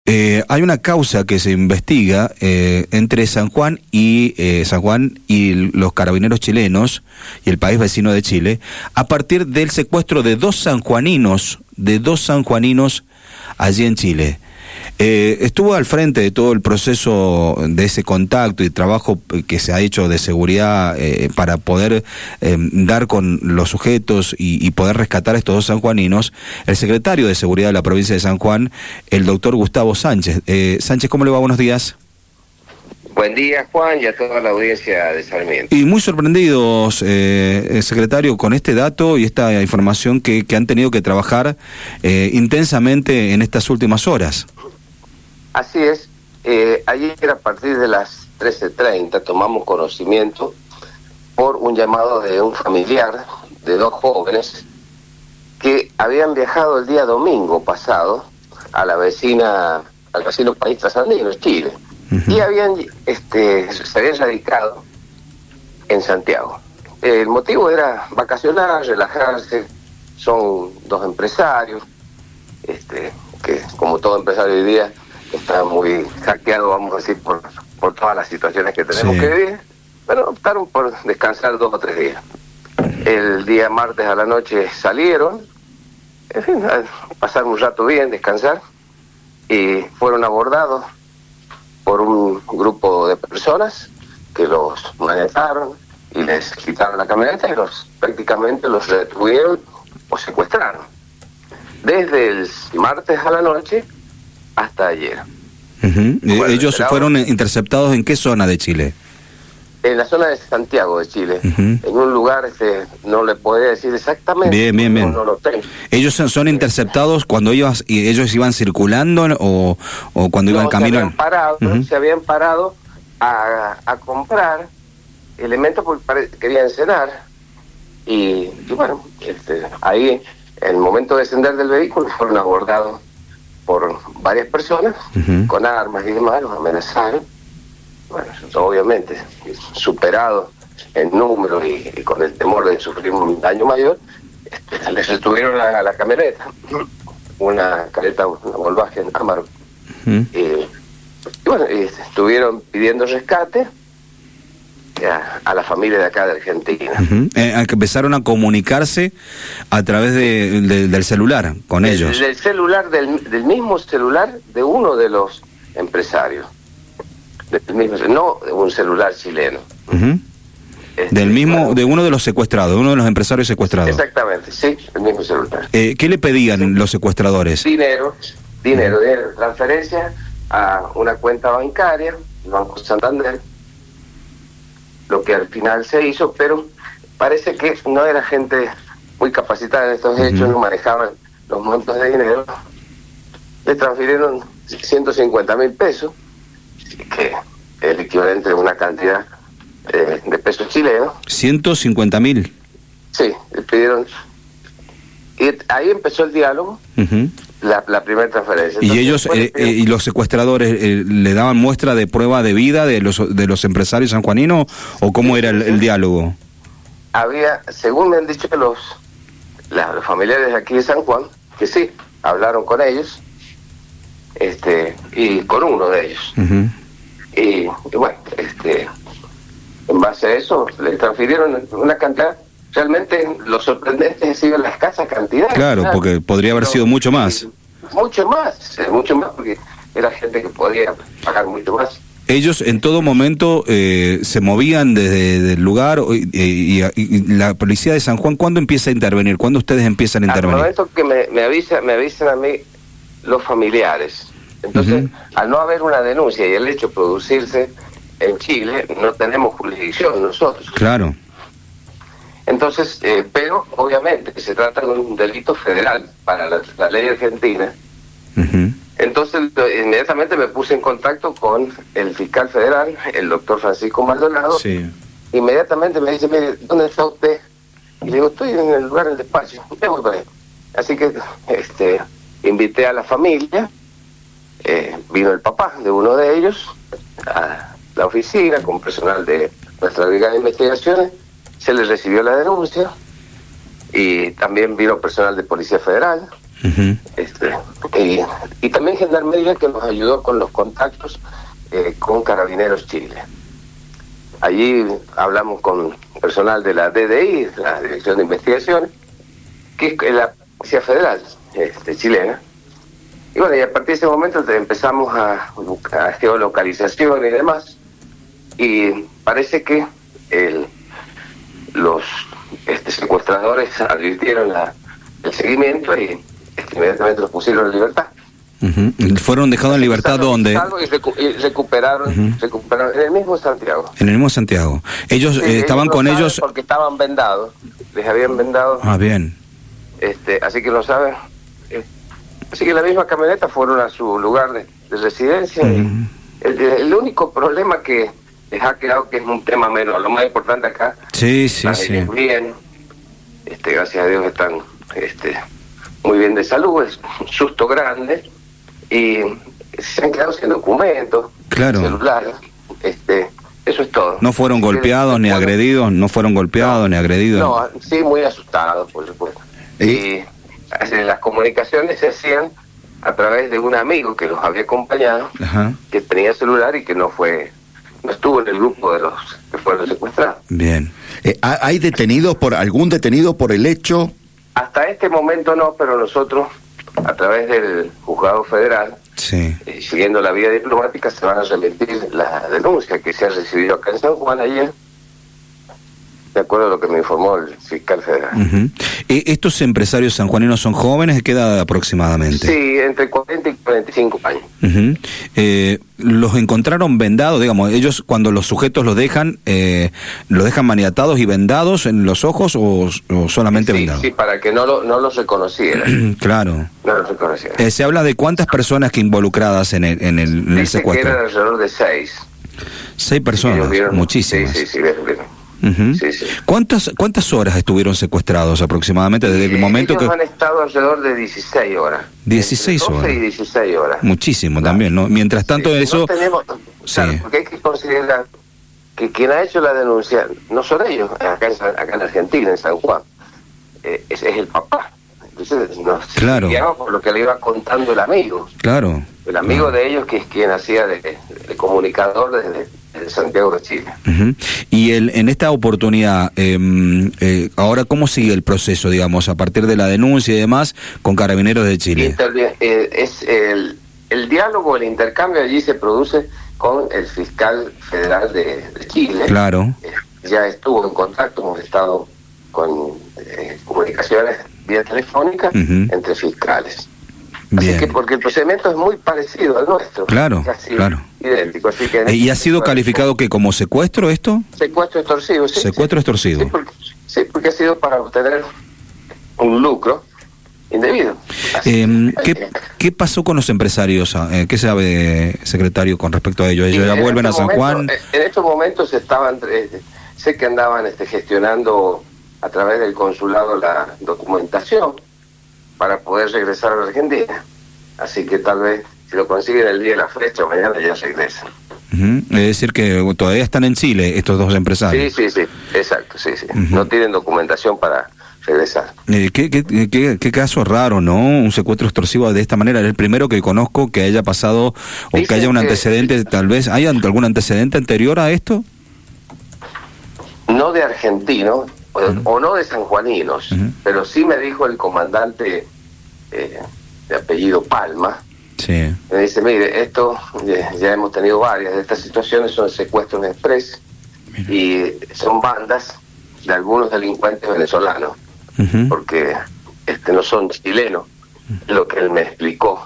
Hay una causa que se investiga entre San Juan y los carabineros chilenos y el país vecino de Chile, a partir del secuestro de dos sanjuaninos allí en Chile. Estuvo al frente de todo el proceso de ese contacto y trabajo que se ha hecho de seguridad para poder dar con los sujetos y poder rescatar a estos dos sanjuaninos, el secretario de Seguridad de la provincia de San Juan, el doctor Gustavo Sánchez. Sánchez, ¿cómo le va? Buenos días. Buen día, Juan, y a toda la audiencia de Sarmiento. Y muy sorprendidos, secretario, con este dato y esta información que han tenido que trabajar intensamente en estas últimas horas. Así es. Ayer a partir de las 13:30 tomamos conocimiento por un llamado de un familiar de dos jóvenes que habían viajado el día domingo pasado al vecino país trasandino, Chile. Uh-huh. Y se habían radicado en Santiago. El motivo era vacacionar, relajarse. Son dos empresarios, que como todo empresario hoy día está muy hackeado, vamos a decir, por todas las situaciones que tenemos que vivir. Pero optaron por descansar 2 o 3 días. El día martes a la noche salieron, en fin, a pasar un rato bien, descansar, y fueron abordados por un grupo de personas que los manejaron y les quitaron la camioneta y prácticamente los retuvieron o secuestraron. Desde el martes a la noche hasta ayer. Uh-huh. Bueno, ¿ellos fueron interceptados en qué zona de Chile? En la zona de Santiago de Chile. Uh-huh. En un lugar, no le podría decir exactamente. Bien. No lo tengo. ¿Ellos son interceptados cuando ellos iban circulando o cuando iban camino? Se habían parado a comprar elementos porque querían cenar. Y bueno, ahí, en el momento de descender del vehículo, fueron abordados por varias personas, uh-huh, con armas y demás, los amenazaron. Bueno, obviamente, superado en número y con el temor de sufrir un daño mayor, les retuvieron la camioneta, una Volkswagen Amarok. Uh-huh. Y bueno, estuvieron pidiendo rescate a la familia de acá de Argentina. Uh-huh. Que empezaron a comunicarse a través del celular con ellos. Del celular, del mismo celular de uno de los empresarios. No un celular chileno. Uh-huh. De uno de los secuestrados, uno de los empresarios secuestrados. Exactamente, sí, el mismo celular. ¿Qué le pedían los secuestradores? Dinero, transferencia a una cuenta bancaria, el Banco Santander, lo que al final se hizo, pero parece que no era gente muy capacitada en estos hechos, uh-huh, no manejaban los montos de dinero. Le transfirieron 150.000 pesos, que es el equivalente de una cantidad de pesos chilenos. 150.000. Sí, le pidieron. Y ahí empezó el diálogo, uh-huh, la primera transferencia. Entonces, y ellos, y los secuestradores, ¿le daban muestra de prueba de vida de los empresarios sanjuaninos o cómo era el diálogo? Había, según me han dicho los familiares de aquí de San Juan, que sí, hablaron con ellos, y con uno de ellos. Uh-huh. Y bueno, en base a eso, le transfirieron una cantidad. Realmente lo sorprendente es la escasa cantidad. Claro, ¿sabes? Porque podría haber sido mucho más. Mucho más, porque era gente que podía pagar mucho más. Ellos en todo momento se movían desde el lugar y la policía de San Juan, ¿cuándo empieza a intervenir? ¿Cuándo ustedes empiezan a intervenir? Al momento que me avisan a mí los familiares. Entonces, uh-huh, al no haber una denuncia y el hecho producirse en Chile, no tenemos jurisdicción nosotros. Claro. Entonces, pero obviamente se trata de un delito federal para la ley argentina. Uh-huh. Entonces, inmediatamente me puse en contacto con el fiscal federal, el doctor Francisco Maldonado. Sí. Inmediatamente me dice, mire, ¿dónde está usted? Y le digo, estoy en el lugar del despacho. Me voy para ahí. Así que invité a la familia, vino el papá de uno de ellos a la oficina con personal de nuestra brigada de investigaciones. Se les recibió la denuncia y también vino personal de Policía Federal. Y también Gendarmería, que nos ayudó con los contactos con Carabineros Chile. Allí hablamos con personal de la DDI, la Dirección de Investigaciones, que es la Policía Federal chilena. Y bueno, y a partir de ese momento empezamos a buscar geolocalización y demás, y parece que los secuestradores advirtieron el seguimiento y inmediatamente los pusieron en libertad. ¿Fueron dejados en libertad dónde? Y recuperaron en el mismo Santiago. En el mismo Santiago. Ellos estaban ellos con no ellos... porque estaban vendados, les habían vendado. Ah, bien. Así que no saben. Así que la misma camioneta fueron a su lugar de residencia. Y el único problema que les ha quedado, que es un tema menor, lo más importante acá, sí. Bien, gracias a Dios están muy bien de salud, es un susto grande, y se han quedado sin documentos, claro, celulares, eso es todo. ¿No fueron golpeados ni agredidos? ¿No fueron golpeados ni agredidos? No, sí, muy asustados, por supuesto. Y las comunicaciones se hacían a través de un amigo que los había acompañado, que tenía celular y que no estuvo en el grupo de los que fueron secuestrados. Bien. ¿Hay algún detenido por el hecho? Hasta este momento no, pero nosotros, a través del Juzgado Federal, siguiendo la vía diplomática, se van a remitir la denuncia que se ha recibido acá en San Juan ayer, de acuerdo a lo que me informó el fiscal federal. ¿Estos empresarios sanjuaninos son jóvenes? ¿De qué edad aproximadamente? Sí, entre 40 y 45 años. ¿Los encontraron vendados? Digamos, ellos cuando los sujetos los dejan maniatados y vendados en los ojos o solamente vendados. Sí, para que no los reconocieran. Claro. No los reconocieran. ¿Se habla de cuántas personas que involucradas en el secuestro? Que eran alrededor de 6. 6 personas, muchísimas. Sí. ¿Cuántas horas estuvieron secuestrados aproximadamente desde el momento ellos han estado alrededor de 16 horas. 16 horas. 12 y 16 horas. Muchísimo también, ¿no? Mientras tanto eso... No tenemos, porque hay que considerar que quien ha hecho la denuncia no son ellos, acá en Argentina, en San Juan. Es el papá. Entonces claro, por lo que le iba contando el amigo. Claro. El amigo de ellos, que es quien hacía de comunicador desde Santiago de Chile. Y en esta oportunidad, ahora, ¿cómo sigue el proceso, digamos, a partir de la denuncia y demás, con Carabineros de Chile? El diálogo, el intercambio allí se produce con el fiscal federal de Chile. Claro. Ya estuvo en contacto, hemos estado con comunicaciones vía telefónica entre fiscales. Bien. Así que porque el procedimiento es muy parecido al nuestro. Claro, claro. Idéntico. Así que ¿Y ha sido calificado que como secuestro esto? Secuestro extorsivo, sí. Secuestro extorsivo. Porque ha sido para obtener un lucro indebido. ¿Qué pasó con los empresarios? ¿Qué sabe, secretario, con respecto a ellos? ¿Ellos ya vuelven a San Juan? En estos momentos sé que andaban gestionando a través del consulado la documentación para poder regresar a la Argentina. Así que tal vez, si lo consiguen el día de la fecha, mañana ya regresan. Es decir, que todavía están en Chile estos dos empresarios. Sí, exacto, sí. No tienen documentación para regresar. ¿Qué caso raro, ¿no? Un secuestro extorsivo de esta manera. Era el primero que conozco que haya pasado, o dicen que haya un antecedente, tal vez. ¿Hay algún antecedente anterior a esto? No de argentinos, o no de sanjuaninos, pero sí me dijo el comandante de apellido Palma. Sí. Me dice, mire, esto ya hemos tenido varias de estas situaciones, son secuestros express y son bandas de algunos delincuentes venezolanos, porque no son chilenos, lo que él me explicó.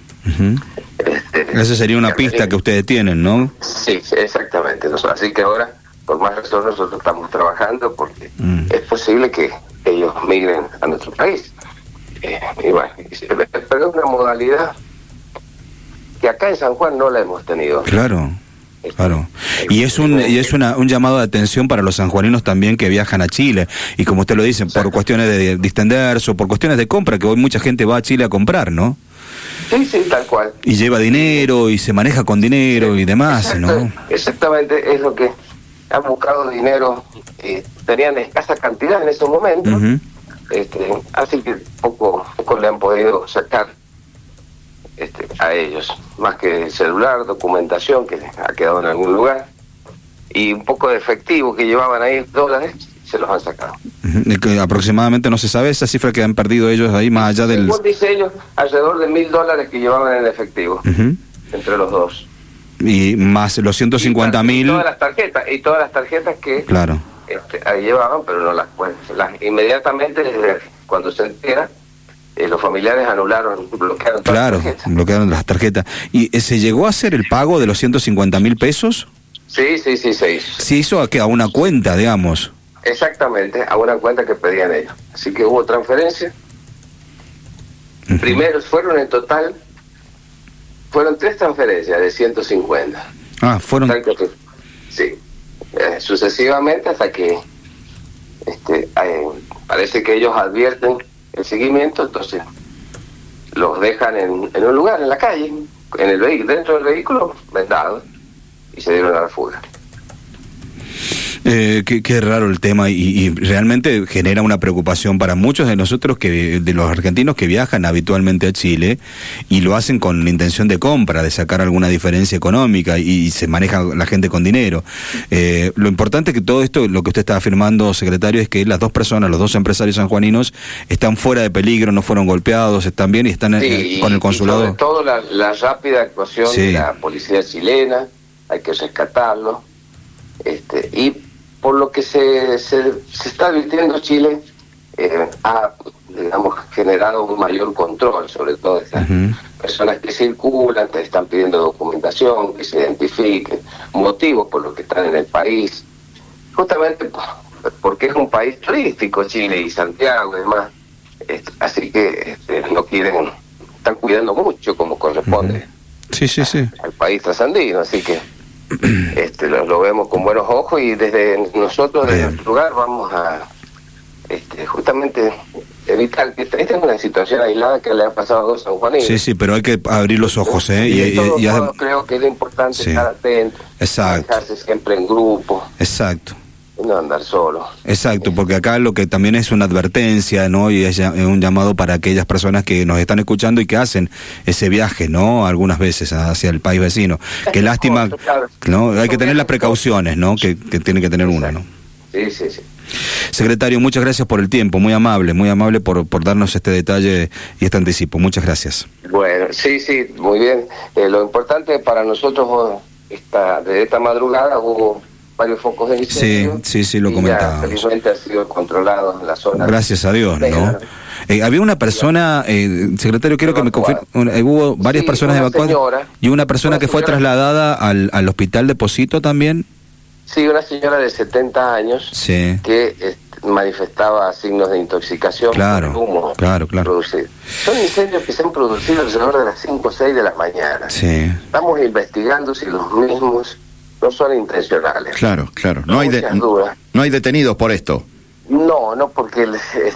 Esa sería una pista que ustedes tienen, ¿no? Sí, exactamente. Así que ahora, por más razón, nosotros estamos trabajando porque es posible que ellos migren a nuestro país. Y bueno, pero es una modalidad que acá en San Juan no la hemos tenido. Claro. Y es un llamado de atención para los sanjuaninos también que viajan a Chile, y como usted lo dice, por cuestiones de distenderse o por cuestiones de compra, que hoy mucha gente va a Chile a comprar, ¿no? Sí, tal cual. Y lleva dinero y se maneja con dinero y demás, ¿no? Exactamente, es lo que han buscado dinero, tenían escasa cantidad en esos momentos, Así que poco le han podido sacar a ellos, más que el celular, documentación que ha quedado en algún lugar, y un poco de efectivo que llevaban ahí, dólares, se los han sacado. Que aproximadamente no se sabe esa cifra que han perdido ellos ahí, más allá del... Según dice ellos, alrededor de $1.000 que llevaban en efectivo, entre los dos. Y más los 150.000... Y todas las tarjetas que claro. Ahí llevaban, pero no las inmediatamente, desde cuando se entera, los familiares bloquearon todas las tarjetas. Bloquearon las tarjetas. ¿Y se llegó a hacer el pago de los 150.000 pesos? Sí, se hizo. ¿Se hizo a una cuenta, digamos? Exactamente, a una cuenta que pedían ellos. Así que hubo transferencia. Primero fueron en total, fueron 3 transferencias de 150. Fueron... Sí. Sucesivamente hasta que parece que ellos advierten el seguimiento, entonces los dejan en un lugar, en la calle, en el vehículo, dentro del vehículo, vendados, y se dieron a la fuga. Qué raro el tema y realmente genera una preocupación para muchos de nosotros, de los argentinos que viajan habitualmente a Chile y lo hacen con la intención de compra, de sacar alguna diferencia económica y se maneja la gente con dinero. Lo importante es que todo esto, lo que usted está afirmando, secretario, es que las dos personas, los dos empresarios sanjuaninos, están fuera de peligro, no fueron golpeados, están bien y están con el consulado. Y sobre todo la rápida actuación de la policía chilena, hay que rescatarlo, y por lo que se está advirtiendo, Chile ha, digamos, generado un mayor control sobre todo estas personas que circulan, que están pidiendo documentación, que se identifiquen, motivos por los que están en el país, justamente porque es un país turístico, Chile y Santiago y demás, así que no quieren, están cuidando mucho como corresponde al país trasandino, así que lo vemos con buenos ojos y desde nuestro lugar vamos a justamente evitar que esta es una situación aislada que le ha pasado a dos sanjuaninos. Sí, pero hay que abrir los ojos, Yo creo que es importante estar atento, dejarse siempre en grupo. Exacto. No andar solo. Exacto, porque acá lo que también es una advertencia, ¿no? Y es un llamado para aquellas personas que nos están escuchando y que hacen ese viaje, ¿no? Algunas veces hacia el país vecino. Qué lástima, ¿no? Hay que tener las precauciones, ¿no? Que tiene que tener uno, ¿no? Sí. Secretario, muchas gracias por el tiempo, muy amable por darnos este detalle y este anticipo. Muchas gracias. Bueno, sí, muy bien. Lo importante para nosotros desde esta madrugada hubo varios focos de incendio. Sí, lo comentábamos. Felizmente ha sido controlado en la zona. Gracias a Dios, ¿no? Había una persona, secretario, quiero que me confirme, hubo varias personas evacuadas y una persona que fue trasladada al hospital de Pocito también. Sí, una señora de 70 años que manifestaba signos de intoxicación por el humo producido. Son incendios que se han producido alrededor de las 5 o 6 de la mañana. Estamos investigando si los mismos no son intencionales. Claro. No hay detenidos por esto. No, porque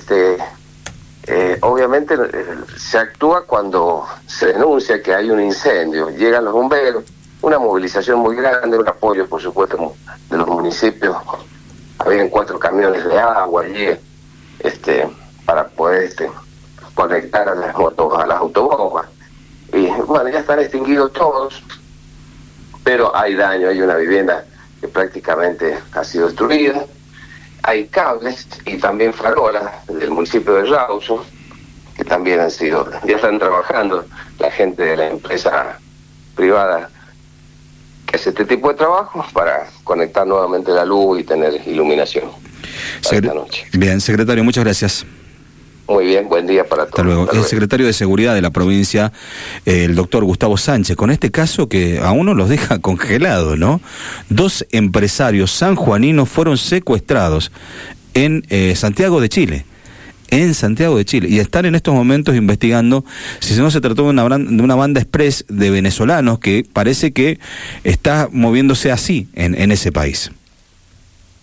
obviamente se actúa cuando se denuncia que hay un incendio. Llegan los bomberos, una movilización muy grande, un apoyo, por supuesto, de los municipios. Habían 4 camiones de agua allí, para poder conectar a las autobombas. Y bueno, ya están extinguidos todos, pero hay daño, hay una vivienda que prácticamente ha sido destruida, hay cables y también farolas del municipio de Rawson, que también ya están trabajando la gente de la empresa privada que hace este tipo de trabajo para conectar nuevamente la luz y tener iluminación esta noche. Bien, secretario, muchas gracias. Muy bien, buen día para todos. Hasta luego. El secretario de Seguridad de la provincia, el doctor Gustavo Sánchez, con este caso que a uno los deja congelados, ¿no? 2 empresarios sanjuaninos fueron secuestrados en Santiago de Chile. Y están en estos momentos investigando si no se trató de una banda express de venezolanos que parece que está moviéndose así en ese país.